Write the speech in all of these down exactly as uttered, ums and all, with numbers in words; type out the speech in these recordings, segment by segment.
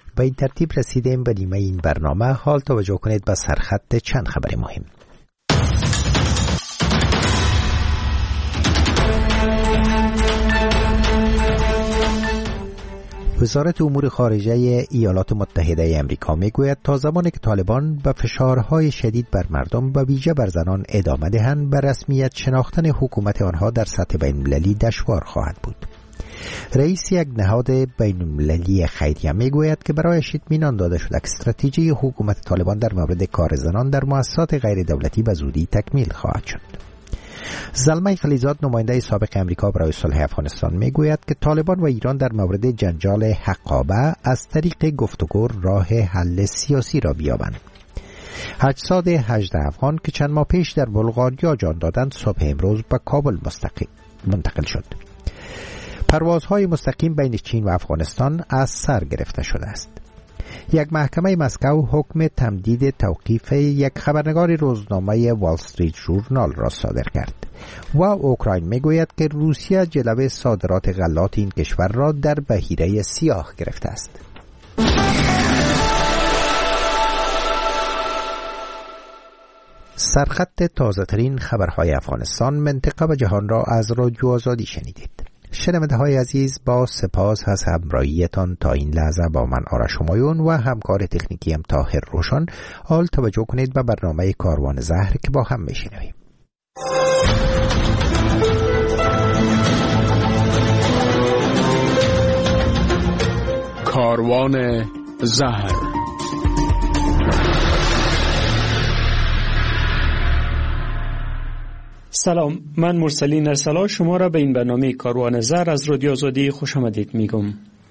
به این ترتیب رسیدیم به نیمه این برنامه. حال توجه کنید به سرخط چند خبر مهم. وزارت امور خارجه ایالات متحده آمریکا میگوید تا زمانی که طالبان به فشارهای شدید بر مردم و ویژه بر زنان ادامه دهند، به رسمیت شناختن حکومت آنها در سطح بین‌المللی دشوار خواهد بود. رئیس یک نهاد بین‌المللی خیریه میگوید که برایش اطمینان داده شده که استراتژی حکومت طالبان در مورد کار زنان در مؤسسات غیر دولتی به زودی تکمیل خواهد شد. زلمه خلیزاد، نماینده سابق امریکا برای صلح افغانستان، میگوید که طالبان و ایران در مورد جنجال حقابه از طریق گفتگو راه حل سیاسی را بیابند. اجساد هجده افغان که چند ماه پیش در بلغاریا جان دادند صبح امروز به کابل منتقل شد. پروازهای مستقیم بین چین و افغانستان از سر گرفته شده است. یک محکمه مسکو حکم تمدید توقیف یک خبرنگار روزنامه وال استریت ژورنال را صادر کرد و اوکراین میگوید که روسیه جلوه صادرات غلات این کشور را در بحیره سیاه گرفته است. سرخط تازه ترین خبرهای افغانستان، منطقه و جهان را از رادیو آزادی شنیدید. شنونده های عزیز، با سپاس از همراهیتان تا این لحظه با من آرش همایون و همکار تکنیکی ام طاهر روشن. حال توجه کنید به برنامه کاروان زهر که با هم میشنویم. کاروان زهر. سلام، من مرسلین ارسلا شما را به این برنامه کاروان زهر از رادیو آزادی خوش آمدید میگم.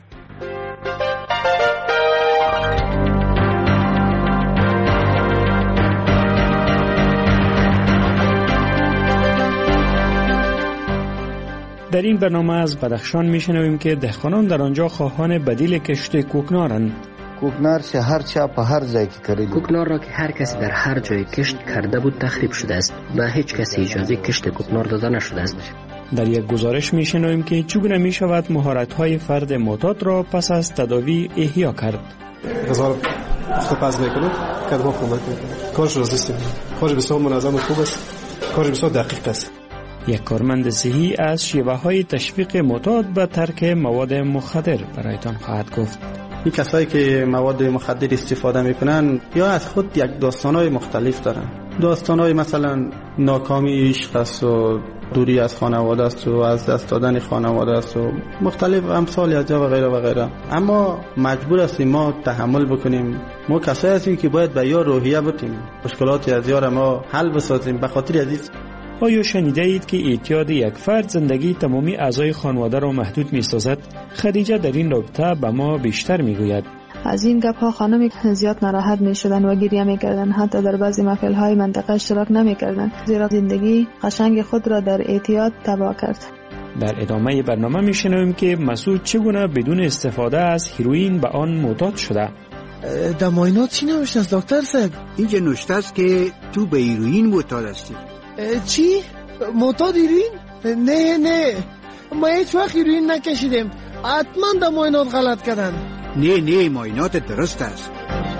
در این برنامه از بدخشان میشنویم که دهقانان در آنجا خواهان بدیل کشت کوکنارند. کوکنار شه هر چا په هر ځای کې کړی. کوکنار را که هر کسی در هر جای کشت کرده بود تخریب شده است و هیچ کسی اجازه کشت کوکنار داده نشده است. در یک گزارش میشنویم که چگونه میشود مهارت‌های فرد معتاد را پس از تداوی احیا کرد. غذا پس میکنه، کدام کمک میکنه. کارش را زیستیم. کارش بسیار منظم و خوب است. کارش بسیار دقیق است. یک کارمند صحی از شیوه‌های تشویق معتاد به ترک مواد مخدر برایتان خواهد گفت. این کسایی که مواد مخدر استفاده میکنن یا از خود یک داستانهای مختلف دارن. داستانهای مثلا ناکامی عشق است و دوری از خانواده است و از دست دادن خانواده است و مختلف امثال از و غیره و غیره. اما مجبور هستیم ما تحمل بکنیم. ما کسایی هستیم که باید به یار روحیه بتیم، مشکلاتی از یار ما حل بسازیم. به خاطر عزیز، آیا شنیده اید که اعتیاد یک فرد زندگی تمامی اعضای خانواده را محدود می سازد؟ خدیجه در این رابطه به ما بیشتر می گوید. از این گپ ها خانم زیاد ناراحت می شدن و گریه می کردن. حتی در بعضی محفل های منطقه اشتراک نمی کردن، زیرا زندگی قشنگ خود را در اعتیاد تباه کرد. در ادامه برنامه می شنویم که مسعود چگونه بدون استفاده از هیروئین به آن معتاد شده. در معاینات چی نوشته است دکتر صاحب؟ اینجا نوشته است که تو به هیروئین معتاد هستی. چی؟ معتاد هیروئین؟ نه نه، ما هیچ وقت هیروئین نکشیدیم. حتما در معاینات غلط کردن. نه نه، معاینات درست است.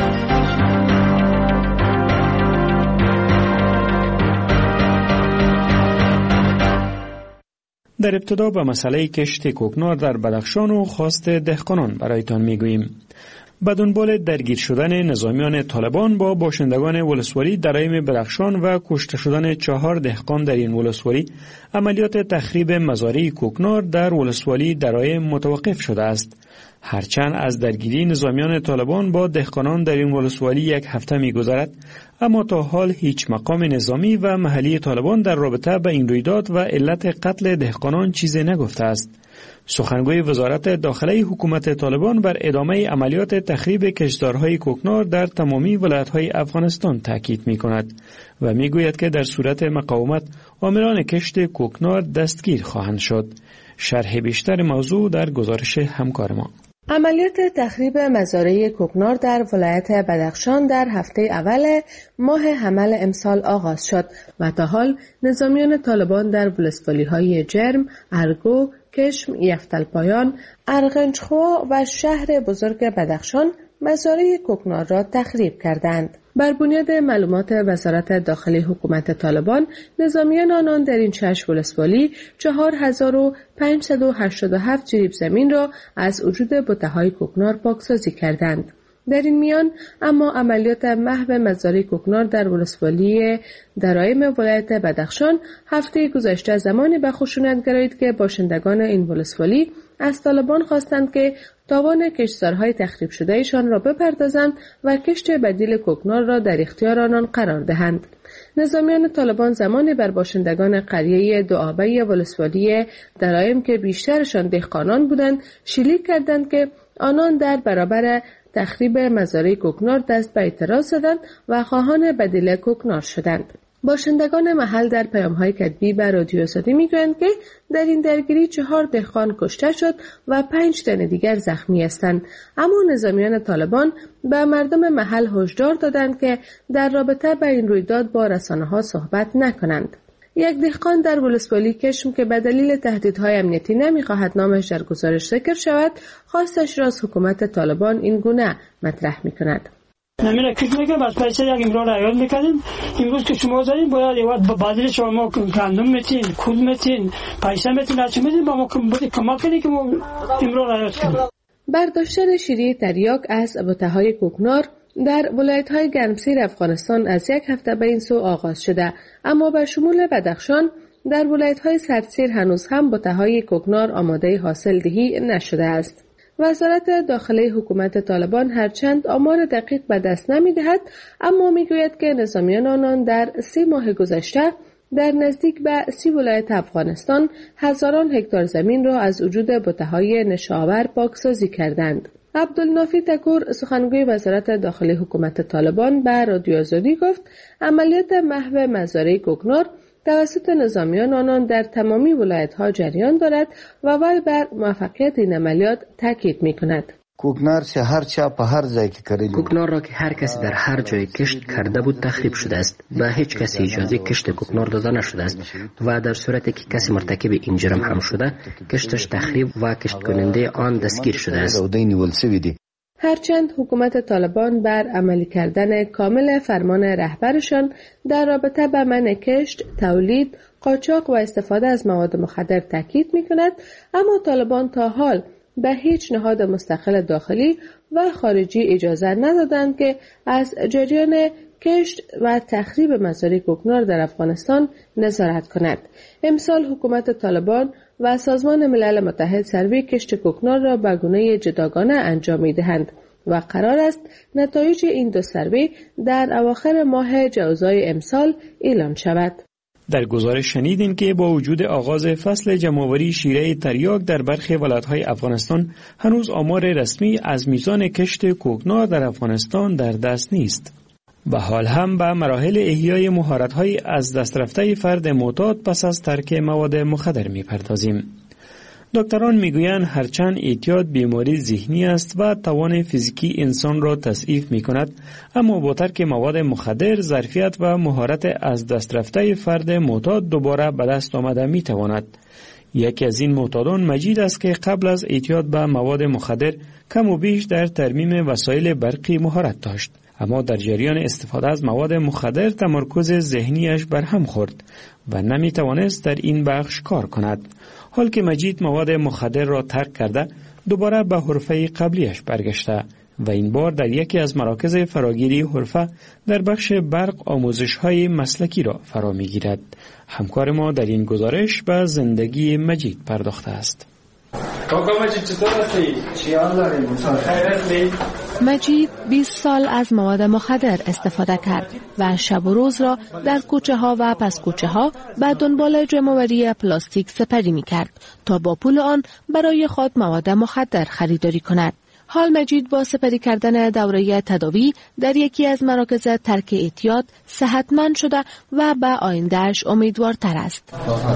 در ابتدا به مسئله کشت کوکنار در بدخشان و خواست دهقانان برایتان میگوییم. به دنبال درگیر شدن نظامیان طالبان با باشندگان ولسوالی درایم بدخشان و کشته شدن چهار دهقان در این ولسوالی، عملیات تخریب مزارع کوکنار در ولسوالی درایم متوقف شده است. هرچند از درگیری نظامیان طالبان با دهقانان در این ولسوالی یک هفته می‌گذرد، اما تا حال هیچ مقام نظامی و محلی طالبان در رابطه با این رویداد و علت قتل دهقانان چیزی نگفته است. سخنگوی وزارت داخلی حکومت طالبان بر ادامه عملیات تخریب کشتزارهای کوکنار در تمامی ولایت‌های افغانستان تاکید می‌کند و می‌گوید که در صورت مقاومت عاملان کشت کوکنار دستگیر خواهند شد. شرح بیشتر موضوع در گزارش همکار ما. عملیات تخریب مزارع کوکنار در ولایت بدخشان در هفته اول ماه حمل امسال آغاز شد و تا حال نظامیان طالبان در ولسوالی‌های جرم، ارگو، کشم، یفتلپایان، ارغنجخوا و شهر بزرگ بدخشان مزارع کوکنار را تخریب کردند. بر بنیاد معلومات وزارت داخلی حکومت طالبان، نظامیان آنان در این چشم ولسوالی چهار هزار و پانصد و هشتاد و هفت جریب زمین را از وجود بته‌های کوکنار پاکسازی کردند. در این میان اما عملیات محو مزارع کوکنار در ولسوالی درایم ولایت بدخشان هفته گذشته زمانی به خشونت گرایید که باشندگان این ولسوالی از طالبان خواستند که تاوان کشتزارهای تخریب شدهشان را بپردازند و کشت بدیل کوکنار را در اختیار آنان قرار دهند. نظامیان طالبان زمانی بر باشندگان قریه دعابه ولسوالی درایم که بیشترشان دهقانان بودند شلیک کردند که آنان در برابر تخریب مزارع کوکنار دست به اعتراض زدند و خواهان بدیل کوکنار شدند. باشندگان محل در پیام‌های کتبی به رادیو آزادی می‌گویند که در این درگیری چهار دهقان کشته شد و پنج تن دیگر زخمی هستند، اما نظامیان طالبان به مردم محل هشدار دادند که در رابطه با این رویداد با رسانه‌ها صحبت نکنند. یک دهقان در ولسوالی کشم که به دلیل تهدیدهای امنیتی نمی‌خواهد نامش در گزارش ذکر شود، خواستش را از حکومت طالبان این گونه مطرح می‌کند. نمیره کش میگم از پیسه یک امرار عیال میکنیم. امروز که شما دارین باید یواد با بدل شما گندم میتین، کود میتین، پیسه میتین، هرچی میتین با ما کمک کنید که ما امرار عیال کنیم. برداشتن شیره تریاک از بته‌های کوکنار در ولایت‌های گرمسیر افغانستان از یک هفته به این سو آغاز شده، اما به شمول بدخشان در ولایت‌های سردسیر هنوز هم بته‌های کوکنار آماده حاصل دهی نشده است. وزارت داخلی حکومت طالبان هرچند آمار دقیق به دست نمی‌دهد، اما می‌گوید که نظامیان آنان در سی ماه گذشته در نزدیک به سی ولایت افغانستان هزاران هکتار زمین را از وجود بته‌های نشاور پاکسازی کردند. عبدالنافی تکور سخنگوی وزارت داخلی حکومت طالبان به رادیو آزادی گفت عملیات محو مزارع کوکنار توسط نظامیان آنان در تمامی ولایت‌ها جریان دارد و وی بر موفقیت این عملیات تاکید می‌کند. کوکنار سے هر چا په هر ځای کې کړی. کوکنار را که هر کسی در هر جای کشت کرده بود تخریب شده است. به هیچ کسی اجازه کشت کوکنار داده نشده است و در صورتی که کسی مرتکب این جرم هم شده، کشتش تخریب و کشت کننده آن دستگیر شده است. هرچند حکومت طالبان بر عملی کردن کامل فرمان رهبرشان در رابطه با منع کشت، تولید، قاچاق و استفاده از مواد مخدر تاکید می‌کند، اما طالبان تا حال به هیچ نهاد مستقل داخلی و خارجی اجازه ندادند که از جریان کشت و تخریب مزارع کوکنار در افغانستان نظارت کند. امسال حکومت طالبان و سازمان ملل متحد سروی کشت کوکنار را به گونه جداگانه انجام می‌دهند و قرار است نتایج این دو سروی در اواخر ماه جوزای امسال اعلام شود. در گزارش شنیدیم که با وجود آغاز فصل جمع‌آوری شیره تریاک در برخی ولایت‌های افغانستان هنوز آمار رسمی از میزان کشت کوکنار در افغانستان در دست نیست. به حال هم به مراحل احیای مهارت‌های از دست رفته فرد معتاد پس از ترک مواد مخدر می‌پردازیم. دکتران میگویند هرچند اعتیاد بیماری ذهنی است و توان فیزیکی انسان را تضعیف می‌کند، اما با ترک مواد مخدر ظرفیت و مهارت از دست رفته فرد معتاد دوباره به دست آمده می‌تواند. یکی از این معتادان مجید است که قبل از اعتیاد به مواد مخدر کم و بیش در ترمیم وسایل برقی مهارت داشت، اما در جریان استفاده از مواد مخدر تمرکز ذهنیش برهم خورد و نمی توانست در این بخش کار کند. حال که مجید مواد مخدر را ترک کرده، دوباره به حرفه قبلیش برگشته و این بار در یکی از مراکز فراگیری حرفه در بخش برق آموزش های مسلکی را فرا می گیرد. همکار ما در این گزارش به زندگی مجید پرداخته است. کاکا مجید چطور هستی؟ چی حال داری؟ خیر هستی؟ مجید بیست سال از مواد مخدر استفاده کرد و شب و روز را در کوچه ها و پس کوچه ها به دنبال جمع‌آوری پلاستیک سپری می کرد تا با پول آن برای خود مواد مخدر خریداری کند. حال مجید با سپری کردن دوره تداوی در یکی از مراکز ترک اعتیاد صحتمند شده و به آیندهش امیدوارتر است.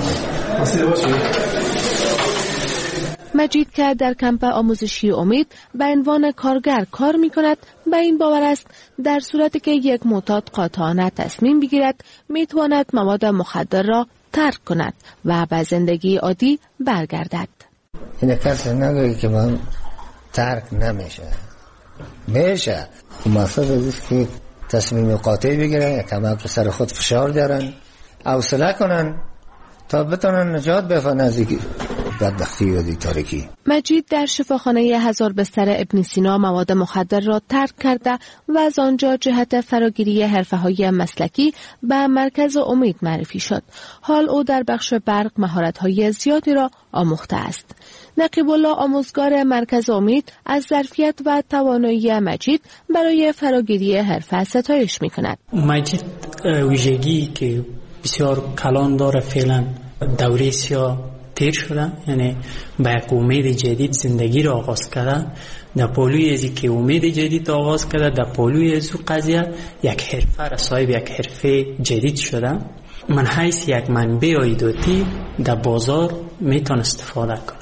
مجید که در کمپ آموزشی امید به عنوان کارگر کار می کند، به این باور است در صورتی که یک معتاد قاطعانه تصمیم بگیرد می تواند مواد مخدر را ترک کند و به زندگی عادی برگردد. این کسی نگویی که من ترک نمیشه. میشه. مقصد است که تصمیم قاطع بگیرن، کمک به سر خود فشار دارن، حوصله کنن تا بتونن نجات بفن از این بدبختی و دی تاریکی. مجید در شفاخانه هزار بستر ابن سینا مواد مخدر را ترک کرده و از آنجا جهت فراگیری حرفه‌های مسلکی به مرکز امید معرفی شد. حال او در بخش برق مهارت‌های زیادی را آموخته است. نقیب الله آموزگار مرکز امید از ظرفیت و توانایی مجید برای فراگیری حرفه ستایش می‌کند. مجید ویژگی که بسیار کلان داره، فعلا دوره سیاه تیر شده، یعنی با یک امید جدید زندگی را آغاز کرده. در پالوی ازی که امید جدید آغاز کرده، در پالوی ازو قضیه یک حرفه را صاحب یک حرفه جدید شده. من حیث یک منبع عایداتی در بازار میتون استفاده کنم.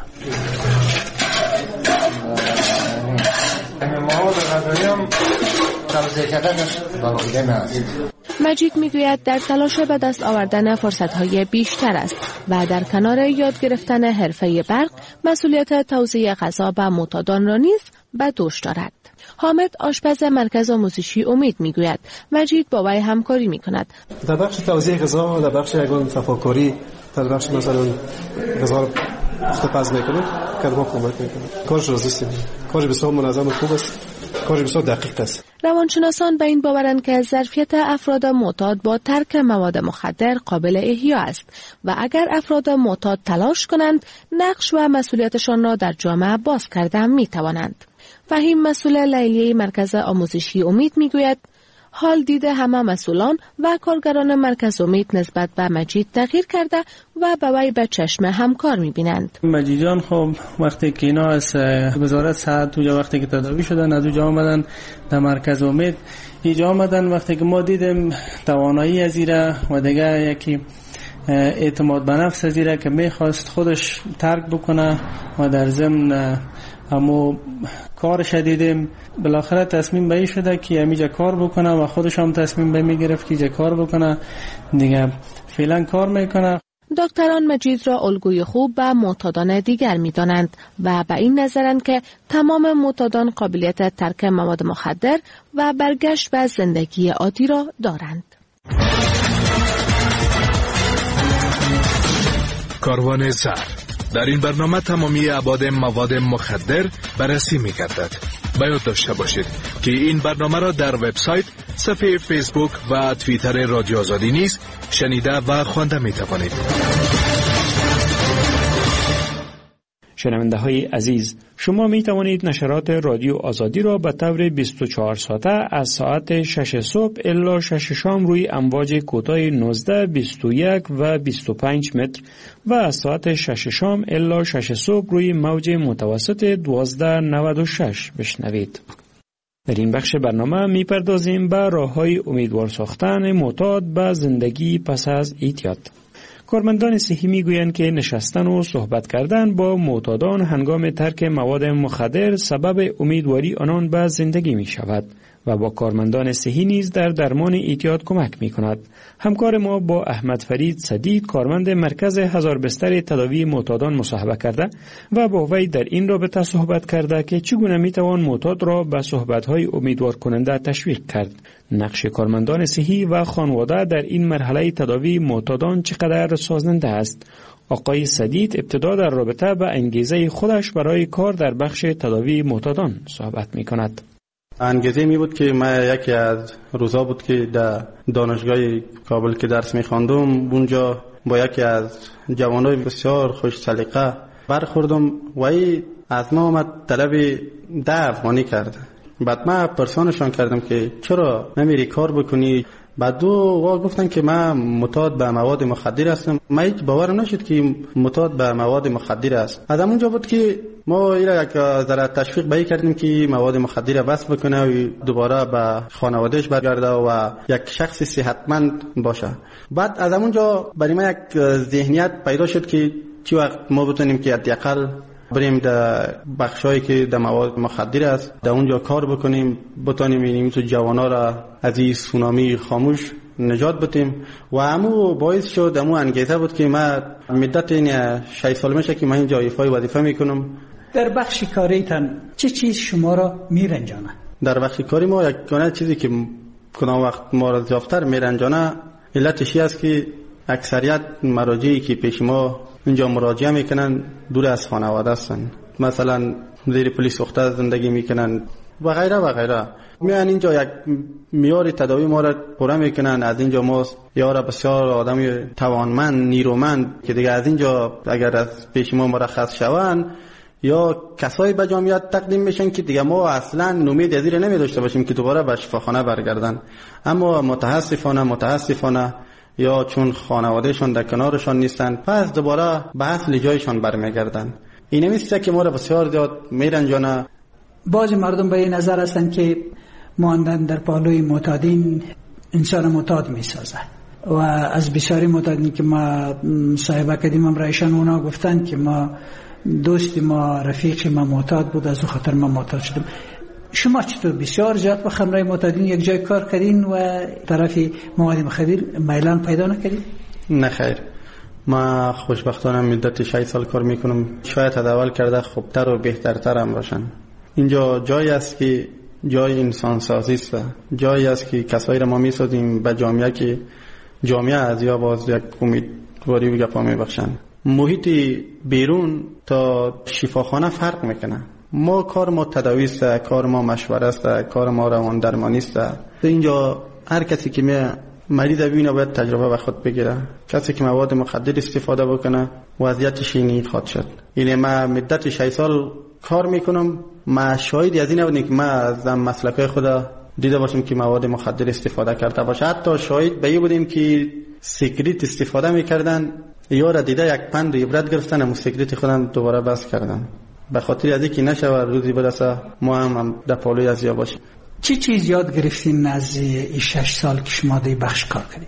مجید میگوید در تلاش به دست آوردن فرصت‌های بیشتر است و در کنار یاد گرفتن حرفه برق مسئولیت توزیع غذا به معتادان را نیز به دوش دارد. حامد آشپز مرکز آموزشی امید میگوید مجید با وی همکاری میکند. در بخش توزیع غذا، در بخش یگان تفاکری، در بخش مثلا غذا افتپز میکنه، کدام کمک میکنه. کارش راضی کارش بسیار منظم و خوب است. کارش بسیار دقیق است. روانشناسان به این باورند که ظرفیت افراد معتاد با ترک مواد مخدر قابل احیا است و اگر افراد معتاد تلاش کنند نقش و مسئولیتشان را در جامعه باز کرده می توانند. فهیم مسئول لیلیه مرکز آموزشی امید می گوید حال دیده همه مسئولان و کارگران مرکز امید نسبت به مجید تغییر کرده و به وی به چشم همکار می بینند. مجید جان خب وقتی که اینا از وزارت صحت توجا وقتی که تداوی شدن از اونجا آمدن در مرکز امید اینجا آمدن، وقتی که ما دیدیم توانایی از ایره و دیگه یکی اعتماد به نفس از ایره که میخواست خودش ترک بکنه و در ضمن اما کارش دیدیم، بالاخره تصمیم به این شده که همیجا کار بکنه و خودش هم تصمیم به میگرفت که اینجا کار بکنه دیگه. فعلا کار میکنه. دکتران مجید را الگوی خوب به معتادان دیگر میدانند و به این نظرند که تمام معتادان قابلیت ترک مواد مخدر و برگشت به زندگی عادی را دارند. کاروان زهر در این برنامه تمامی ابعاد مواد مخدر بررسی می‌گردد. باید داشته باشید که این برنامه را در وبسایت، صفحه فیسبوک و توییتر رادیو آزادی نیز شنیده و خوانده می‌توانید. شنونده های عزیز، شما می توانید نشرات رادیو آزادی را به طور بیست و چهار ساعته از ساعت شش صبح الی شش شام روی امواج کوتاه نوزده، بیست و یک و بیست و پنج متر و از ساعت شش شام الی شش صبح روی موج متوسط دوازده نود و شش بشنوید. در این بخش برنامه می پردازیم به راه‌های امیدوار ساختن معتاد به زندگی پس از اعتیاد. کارمندان صحی میگویند که نشستن و صحبت کردن با معتادان هنگام ترک مواد مخدر سبب امیدواری آنان به زندگی می شود و با کارمندان صحی نیز در درمان اعتیاد کمک می کند. همکار ما با احمد فرید صدیق، کارمند مرکز هزار بستر تداوی معتادان، مصاحبه کرده و با وی در این رابطه صحبت کرده که چگونه می توان معتاد را به صحبت‌های امیدوار کننده تشویق کرد. نقش کارمندان صحی و خانواده در این مرحله تداوی معتادان چقدر سازنده است؟ آقای سدید ابتدا در رابطه با انگیزه خودش برای کار در بخش تداوی معتادان صحبت می کند. انگیزه می بود که من یکی از روزا بود که در دانشگاه کابل که درس می خواندم، اونجا با یکی از جوانای بسیار خوش سلیقه برخوردم و ای از ما آمد طلب ده افغانی کرد. بعد من پرسانشان کردم که چرا نمیری کار بکنی؟ بعد دو وا گفتن که من معتاد به مواد مخدر هستم. من هیچ باورم نشد که معتاد به مواد مخدر است. از اونجا بود که ما اینا یک ذره تشویق به کردیم که مواد مخدر بس بکنه و دوباره به خانوادهش برگرده و یک شخص صحتمند باشه. بعد از اونجا برای من یک ذهنیت پیدا شد که چی وقت ما بتونیم که حداقل بریم در بخشایی که در مواد مخدر است در اونجا کار بکنیم، بتونیم این تو جوانا را از این سونامی خاموش نجات بدیم. و همو باعث شد، همو انگیزه بود که من مدت این شش سال میشه که من اینجا ایفای وظیفه میکنم. در بخش کاریتان چه چیز شما را میرنجانه؟ در بخش کاری ما یکانه چیزی که کدام وقت ما را زیافتر میرنجانه علتش است که اکثریت مراجعی که پیش ما اینجا مراجعه میکنن دور از خانواده هستن، مثلا زیر پلیس اخته زندگی میکنن و غیره و غیره. میان اینجا یک میار تداوی ما را پوره میکنن. از اینجا ما یارا بسیار آدمی توانمند نیرومند که دیگه از اینجا اگر از پیش ما مرخص شوند یا کسایی به جامعیت تقدیم میشن که دیگه ما اصلا امید از این نمی داشته باشیم که دوباره به شفاخانه برگردن. اما متاسفانه متاسفانه یا چون خانوادهشون در کنارشان نیستن پس دوباره به اصل جایشان برمیگردن. این همیشه که ما را بسیار زیاد میرنجانه. بعضی مردم به این نظر هستن که ماندن در پالوی معتادین انسان معتاد میسازه و از بسیاری معتادین که ما صاحبه کردیم رایشان اونا گفتن که ما دوست ما رفیق ما معتاد بود از خاطر ما معتاد شدیم. شما چطور بسیار زیاد با خمره معتادین یک جای کار کردین و طرف مواد مخدر میلان پیدا نکردین؟ نه خیر، ما خوشبختانه مدت شش سال کار میکنم. شاید تداول کرده خوبتر و بهترتر هم باشن. اینجا جایی است که جای انسان سازی است، جایی است که کسایی را ما میسازیم به جامعه که جامعه از یا باز یک امیدواری و گپا میبخشن. محیط بیرون تا شفاخانه فرق میکنه. ما کار ما تداوی است، کار ما مشوره است، کار ما روان درمانی است. اینجا هر کسی که می مریض ببینه باید تجربه به خود بگیره. کسی که مواد مخدر استفاده بکنه وضعیتش اینی خواهد شد. یعنی ما مدت شش سال کار میکنم، ما شاهدی از این نبودیم که ما از مسلکای خود دیده باشیم که مواد مخدر استفاده کرده باشه. حتی شاهد به این بودیم که سیگریت استفاده میکردن، یارا دیده یک پند عبرت گرفتن و سیگریت خودم دوباره بس کردن. به خاطر از اینکه نشه روزی بدسه ما هم در پالوی از یا باشیم. چی چیز یاد گرفتین از این شش سال که شما در بخش کار کردید؟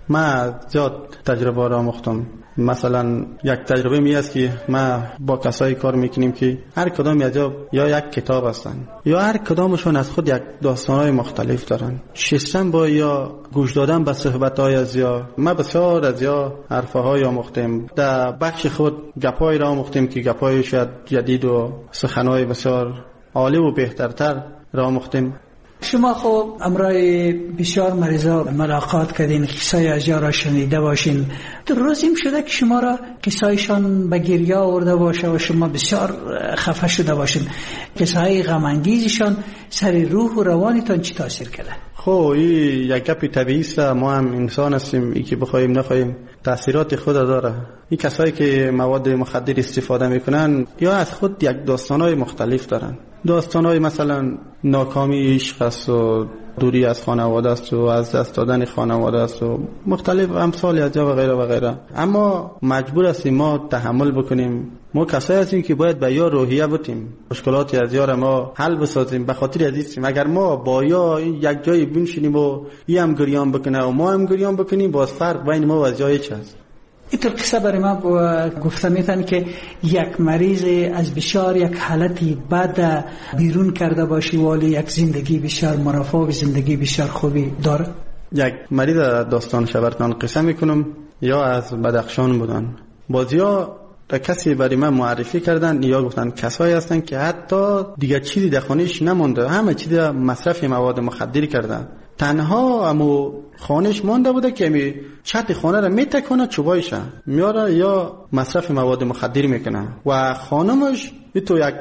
ما زیاد تجربه را آموختم. مثلا یک تجربه می است که ما با کسایی کار میکنیم که هر کدام از یا یک کتاب هستن یا هر کدامشون از خود یک داستانهای مختلف دارن. شستن با یا گوش دادن به صحبت‌های از یا ما بسیار از یا حرفهای آموختیم. در بخش خود گپای را آموختیم که گپای شاید جدید و سخنهای بسیار عالی و بهترتر را آموختیم. شما خب امرای بسیار مریضا ملاقات کردین، قصای از یا را شنیده باشین. در روزیم شده که شما را قصایشان به گریه آورده باشه و شما بسیار خفه شده باشین. قصای غم انگیزشان سر روح و روانتان چی تاثیر کرده؟ خب این یک گپ طبیعی است. ما هم انسان هستیم، این که بخوایم نخوایم تاثیرات خود داره. این کسایی که مواد مخدر استفاده میکنن یا از خود یک داستانهای مختلف دارن. داستانهای مثلا ناکامی عشق است و دوری از خانواده است و از دست دادن خانواده است و مختلف امثال از و غیره و غیره. اما مجبور هستیم ما تحمل بکنیم. ما کسایی هستیم که باید به یا روحیه بتیم، مشکلاتی از یا ما حل بسازیم. به خاطر عزیزیم اگر ما با یا یک جایی بنشینیم و ی هم گریان بکنه و ما هم گریان بکنیم، باز فرق بین ما و از جای چه است؟ اینطور قصه برای ما گفته میتن که یک مریض از بسیار یک حالتی بد بیرون کرده باشی ولی یک زندگی بسیار مرفه و زندگی بسیار خوبی داره. یک مریض داستان شبرتان قصه میکنم یا از بدخشان بودن. بازیا کسی برای من معرفی کردن یا گفتن کسایی هستن که حتی دیگه چیزی در خانهش نمونده، همه چیز مصرف مواد مخدر کردن. تنها امو خانهش مانده بوده که می چت خانه را میتکنه چوبایشه میاره یا مصرف مواد مخدر میکنه و خانمش تو یک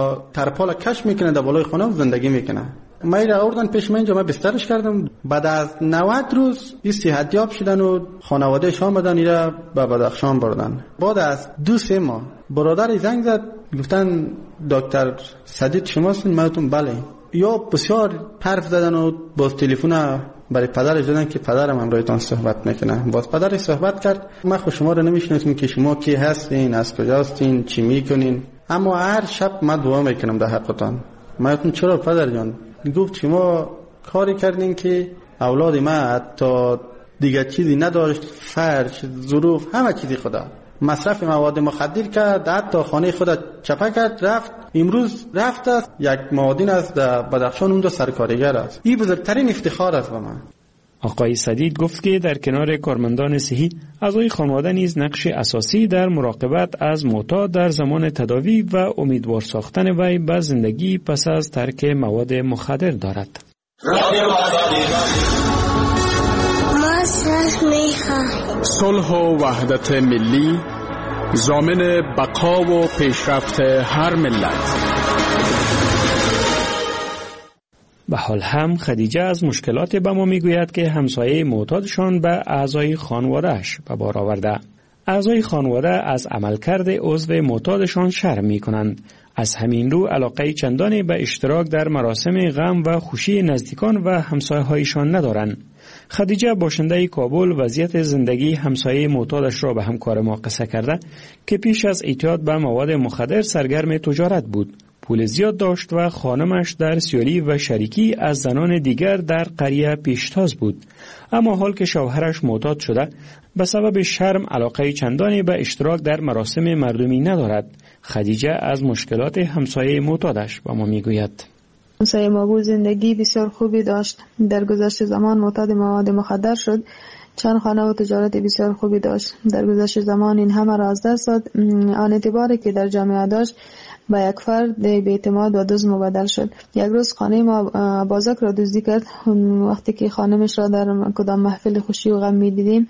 ترپال کش میکنه در بالای خانه زندگی میکنه. ما را آوردن پیش من، اینجا من بسترش کردم. بعد از نود روز این صحتیاب شدن و خانوادهش آمدن ایرا به بدخشان بردن. بعد از دو سه ماه برادر زنگ زد گفتن دکتر سدید شما هستین؟ من گفتم بله. یا بسیار حرف زدن و باز تلفن برای پدرش دادن که پدرم همراهتان صحبت میکنه. باز پدرش صحبت کرد. من خود شما رو نمیشناسم که شما کی هستین، از کجا هستین، چی میکنین، اما هر شب من دعا میکنم در حقتان. من گفتم چرا پدر جان؟ گفت شما کاری کردین که اولاد ما حتی دیگه چیزی نداشت، فرش، ظروف، همه چیزی خدا مصرف مواد مخدر کرد، حتی خانه خود چپه کرد رفت. امروز رفت است یک معادن از بدخشان اونجا سرکارگر است. این بزرگترین افتخار است به من. آقای سدید گفت که در کنار کارمندان صحی، اعضای خانواده نیز نقش اساسی در مراقبت از معتاد در زمان تداوی و امیدوار ساختن وی به زندگی پس از ترک مواد مخدر دارد. صلح و وحدت ملی ضامن بقا و پیشرفت هر ملت. به حال هم خدیجه از مشکلات به ما میگوید که همسایه معتادشان به اعضای خانواده‌اش به بار آورده. اعضای خانواده از عملکرد عضو معتادشان شرم میکنند. از همین رو علاقه چندانی به اشتراک در مراسم غم و خوشی نزدیکان و همسایه‌هایشان ندارند. خدیجه باشنده کابل وضعیت زندگی همسایه معتادش را به همکار ما قصه کرده که پیش از اعتیاد به مواد مخدر سرگرم تجارت بود. پول زیاد داشت و خانمش در سیالی و شریکی از زنان دیگر در قریه پیشتاز بود. اما حال که شوهرش معتاد شده، به سبب شرم علاقه چندانی به اشتراک در مراسم مردمی ندارد. خدیجه از مشکلات همسایه معتادش با ما میگوید. همسایه ما بود زندگی بسیار خوبی داشت. در گذشت زمان معتاد مواد مخدر شد. چند خانه و تجارت بسیار خوبی داشت. در گذشت زمان این همه را از دست داد. آن اعتباری که در جامعه داشت با یک فرد به اعتماد و دزد مبدل شد. یک روز خانه ما بازک را دزدی کرد. وقتی که خانمش را در کدام محفل خوشی و غم می دیدیم،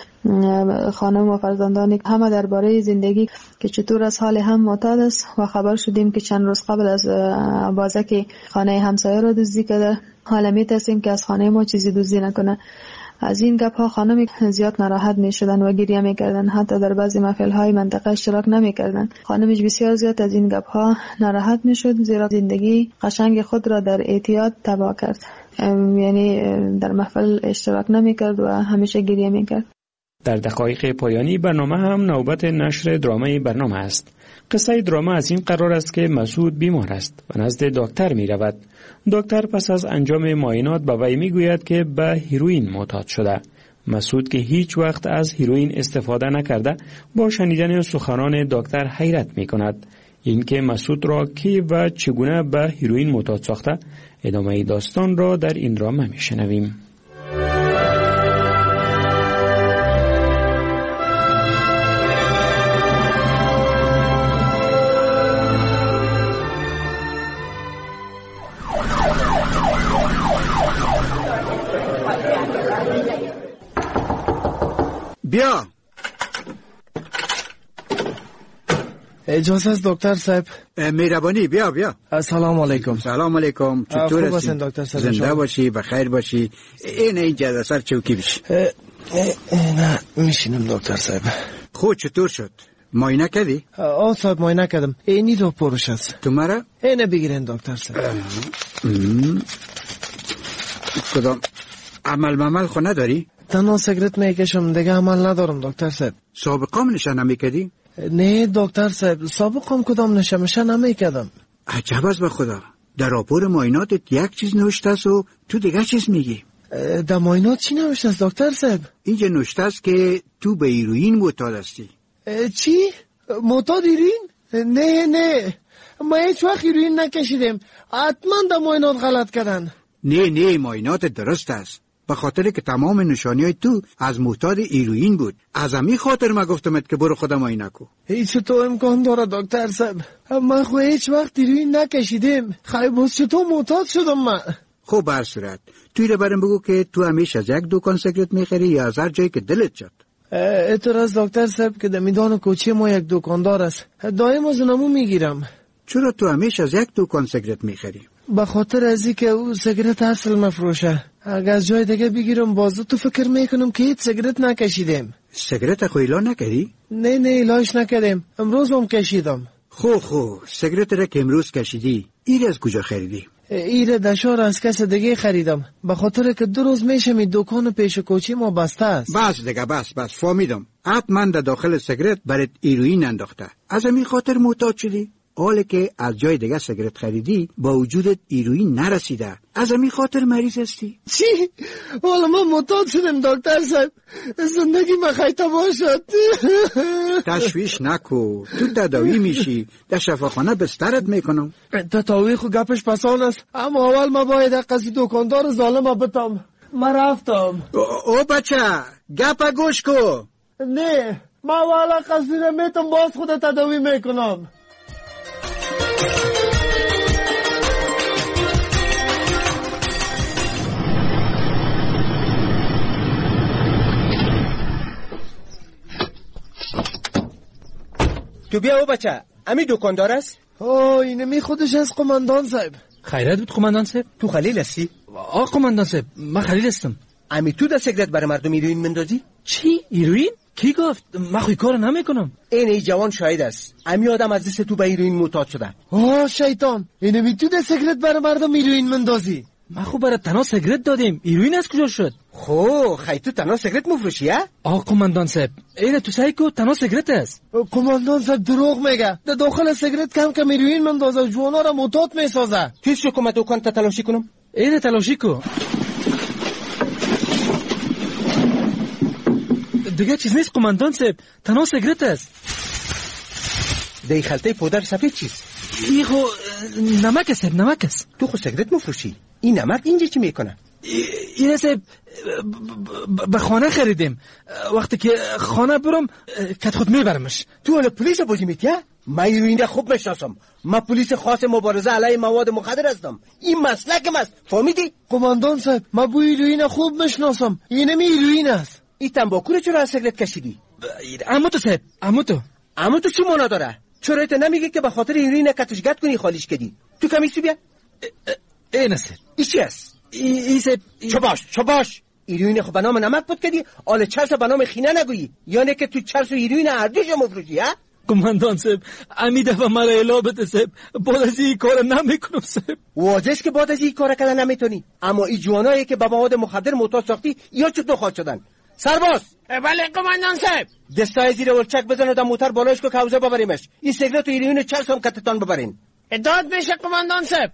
خانم و فرزندان همه درباره زندگی که چطور از حال هم معتاد است و خبر شدیم که چند روز قبل از بازک خانه همسایه را دزدی کرده. حالا می ترسیم که از خانه ما چیزی دزدی نکنه. از این گپ ها خانم زیاد ناراحت می شدن و گریه می کردن. حتی در بعضی محفل های منطقه اشتراک نمی کردن. خانمش بسیار زیاد از این گپ ها ناراحت می شد، زیرا زندگی قشنگ خود را در اعتیاد تباه کرد. یعنی در محفل اشتراک نمی کرد و همیشه گریه می کرد. در دقایق پایانی برنامه هم نوبت نشر درامه برنامه است. قصه درامه از این قرار است که مسعود بیمار است و نزد دکتر می رود. دکتر پس از انجام معاینات به وی می گوید که به هیروئین معتاد شده. مسعود که هیچ وقت از هیروئین استفاده نکرده، با شنیدن سخنان دکتر حیرت می کند. این که مسعود را کی و چگونه به هیروئین معتاد ساخته، ادامه داستان را در این درامه می شنویم. بیا. اجازه است دکتر صاحب؟ مهربانی بیا بیا. سلام علیکم. سلام علیکم. چطور هستی؟ دکتر صاحب؟ زنده باشی، بخیر باشی. این اینجا سر چوکی بشی. نه میشینم دکتر صاحب. خود چطور شد؟ معاینه کردی؟ آه صاحب معاینه کردم. اینی دو پروش است. تو مرا؟ اینه بگیرین دکتر صاحب. کدام عمل ممل خو نداری؟ تنها سیگرت میکشم، دیگه عمل ندارم دکتر صاحب. سابقه نشه نمیکردی؟ نه دکتر صاحب، سابقه کدام نشه میشه نمیکردم. عجب است به خدا. در راپور معایناتت یک چیز نوشته است و تو دیگه چیز میگی. در معاینات چی نوشته است دکتر صاحب؟ اینجا نوشته است که تو به هیروئین معتاد هستی. چی؟ معتاد هیروئین؟ نه نه، ما هیچ وقت هیروئین نکشیدیم. حتما در معاینات غلط کردن. نه نه، معاینات درست است. به خاطر که تمام نشانی‌های تو از معتاد هیروئین بود. از همین خاطر ما گفتمت که برو خودم معاینه کو. هیچ تو امکان داره دکتر صاحب؟ من خو هیچ وقت هیروئین نکشیدم. خیلی باز چطور معتاد شدم من؟ خب بر صورت توی رو برام بگو که تو همیشه از یک دکان سیگرت میخری یا از هر جایی که دلت شد؟ اعتراض دکتر صاحب که در میدان کوچه ما یک دکاندار است، دائم از اونمو میگیرم. چرا تو همیشه از یک دکان سیگرت میخری؟ به خاطر از اینکه او سیگرت اصل مفروشه. اگه از جای دیگه بگیرم بازو تو فکر میکنم که هیچ سیگرت نکشیدم. سیگرت خو اعلان نکردی؟ نه نه اعلانش نکردم، امروز هم کشیدم. خو خو سیگرت را که امروز کشیدی این از کجا خریدی؟ ایره دشار از کس دیگه خریدم، به خاطر که دو روز میشه می دکان پیش کوچی ما بسته است. بس دیگه بس بس فهمیدم. حتما در داخل سیگرت برات هیروئین انداخته، از همین خاطر معتاد شدی. حالی که از جای دیگه سیگرت خریدی با وجودت هیروئین نرسیده، از همین خاطر مریض هستی. چی؟ والا من معتاد شدم دکتر صاحب، زندگی من خیلی تباه شد. تشویش نکو، تو تداوی میشی، در شفاخانه بسترت میکنم. تداوی خو گپش پسان است، اما اول ما باید قضی دکاندار ظالم بتم. من رفتم. او بچه گپ گوش کو. نه من والا قصیره میتونم باز خود تداوی میکنم. تو بیا او بچه امی دکاندار است؟ آه اینمی خودش از قماندان صاحب. خیرت بود قماندان صاحب. تو خلیل هستی؟ آه قماندان صاحب من خلیل هستم. امی تو در سیگرت برای مردم ایروین مندازی؟ چی؟ ایروین؟ کی گفت؟ من خوی کار نمیکنم. این ای جوان شاهد است. امی آدم از دست تو به ایروین معتاد شده. آه شیطان اینمی تو در سیگرت برای مردم ایروین مندازی؟ ما خو برای تنها سیگرت دادیم. ایروین از کجا شد؟ خو خی تو تنها سیگرت مفروشی ها؟ آه قماندان صاحب این تو سعی کو تنها سیگرت است. قماندان صاحب دروغ میگه. در داخل سیگرت کم کم ایروین مندازه جوانا را معتاد میسازه. تیز شو کم دکان تا تلاشی کنم. این تلاشی کو. دیگه چیز نیست قماندان صاحب تنها سیگرت است. دی خلطه پودر سفید چیز؟ این خو نمک است نمک است. تو خو سیگرت مفروشی. این نمک اینجا چی میکنه؟ این صاحب به خانه خریدیم. وقتی که خانه برم کت خود میبرمش. تو حالا پلیس بازی میتیه؟ من ایروین خوب میشناسم. من پلیس خاص مبارزه علیه مواد مخدر هستم. این مسلکم است. فهمیدی؟ قماندان صاحب من بوی ایروین خوب میشناسم. اینمی ایروین است. این تنباکو رو چرا از سیگرت کشیدی؟ عمو تو صاحب عمو تو عمو تو چی مانا داره؟ چرا ایت نمیگه که به خاطر ایروین کتشگت کنی خالیش کردی؟ تو کمیسو بیا. این است. این چی است؟ این صاحب چه باش چه باش. ایروین خو به نام نمک بود کردی، آل چرس به نام خینه نگویی. یعنی که تو چرس و ایروین اردوش مفروشی ها؟ قماندان صاحب امی دفعه مرا الا بده صاحب. بعد از این کار نمیکنم صاحب. واضحه که بعد از این کار کردن نمیتونی. اما این جوانایی که به مواد مخدر معتاد ساختی یا چطور خواهد شدن؟ سرباز. بله قماندان صاحب. دستای زیر ولچک بزن و در موتر بالایش کو کوزه ببریمش. این سیگرت و ایروین چرس هم کتتان ببرین. داد میشه قماندان صاحب.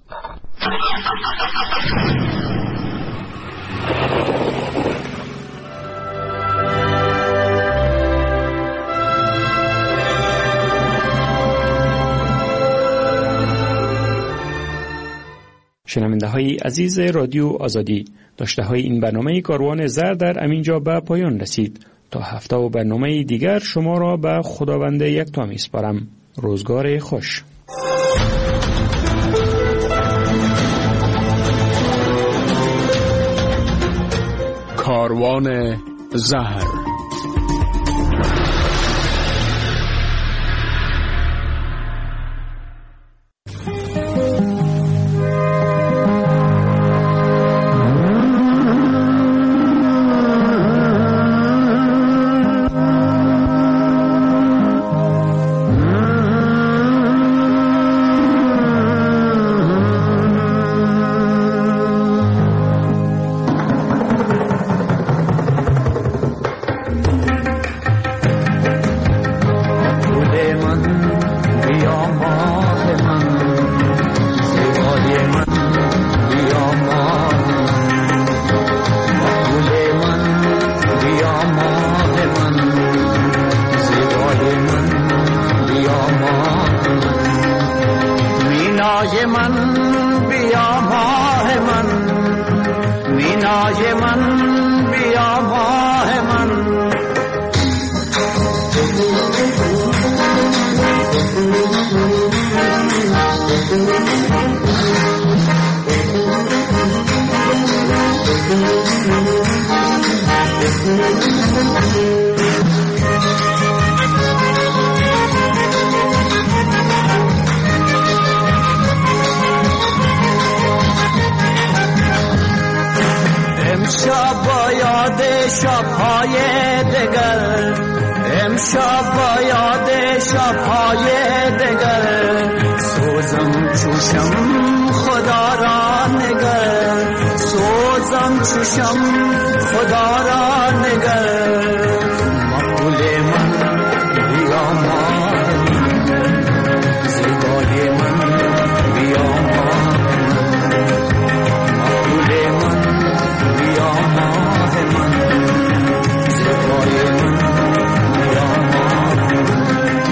شنونده های عزیز رادیو آزادی، داشته های این برنامه کاروان زر در امینجا به پایان رسید. تا هفته و برنامه دیگر شما را به خداوند یکتا میسپارم. روزگار خوش. کاروان زهر.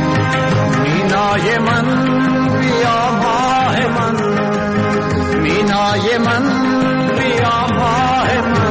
مینای من بیا ماه من، مینا دنیای من بیا پای من